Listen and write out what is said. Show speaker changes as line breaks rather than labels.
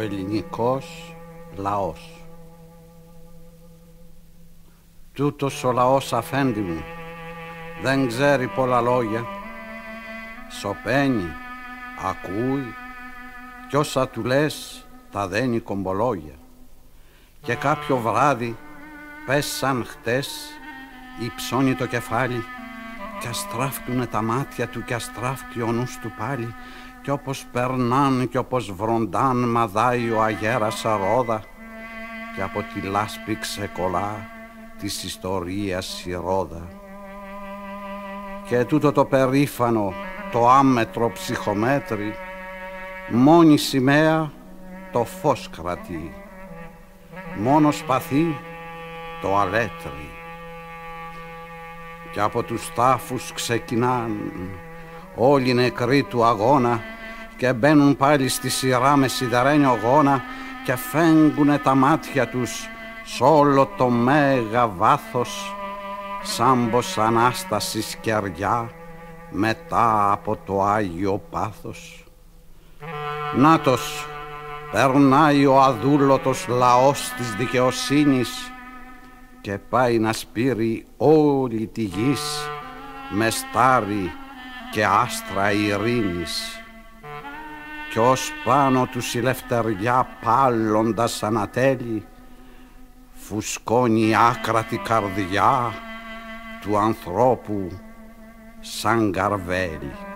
ελληνικός λαός. Τούτος ο λαός, αφέντη μου, δεν ξέρει πολλά λόγια. Σωπαίνει, ακούει κι όσα του λες τα δένει κομπολόγια. Και κάποιο βράδυ, πες σαν χτες, υψώνει το κεφάλι κι αστράφτουνε τα μάτια του κι αστράφτει ο νους του πάλι, κι όπως περνάν κι όπως βροντάν μαδάει ο αγέρας ρόδα και από τη λάσπη ξεκολλά της ιστορίας η ρόδα. Και τούτο το περήφανο, το άμετρο ψυχομέτρη, μόνη σημαία το φως κρατεί, μόνο σπαθί το αλέτρι. Και από τους τάφους ξεκινάν όλοι οι νεκροί του αγώνα και μπαίνουν πάλι στη σειρά με σιδερένιο γόνα και φέγγουνε τα μάτια τους σ' όλο το μέγα βάθος σαν πως Ανάσταση σκεριά μετά από το Άγιο Πάθος. Νάτος, περνάει ο αδούλωτος λαός της δικαιοσύνης και πάει να σπείρει όλη τη γης με στάρι και άστρα ειρήνης. Κι ως πάνω τους η λευτεριά πάλλοντας ανατέλει, φουσκώνει η άκρατη καρδιά του ανθρώπου σαν καρβέλι.